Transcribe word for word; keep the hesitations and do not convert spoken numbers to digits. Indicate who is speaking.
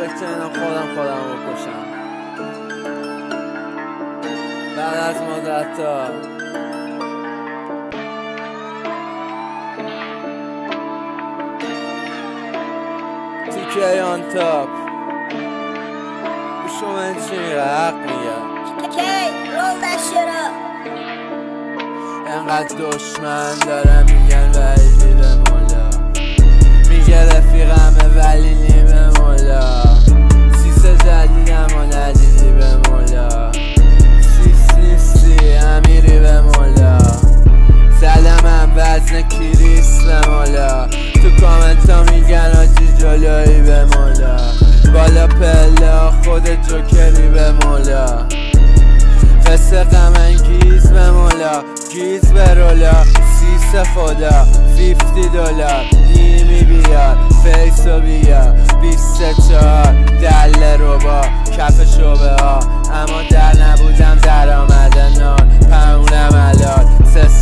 Speaker 1: فکر کردم خودم خودم بکشم بعد از مدت‌ها. تیکه آن تاپ گوش من چی میگه حق میگه انقدر دشمن داره میگن ولی به مولا میگه رفیقمه ولی نی به مولا سیس جدیدم و ندیدی به مولا سیس نیستی امیری به مولا سلامم وزن کریس به مولا تو کامنت ها میگن آجی جلویی به مولا بالا پله خود جوکری به مولا قصه غم انگیز به مولا گیز به رولا سیس خدا فیفتی دلار نیمی بیار فیسو بیا بیست چهار دل رو با کف شبه ها اما در نبودم در آمده نار پمونم علال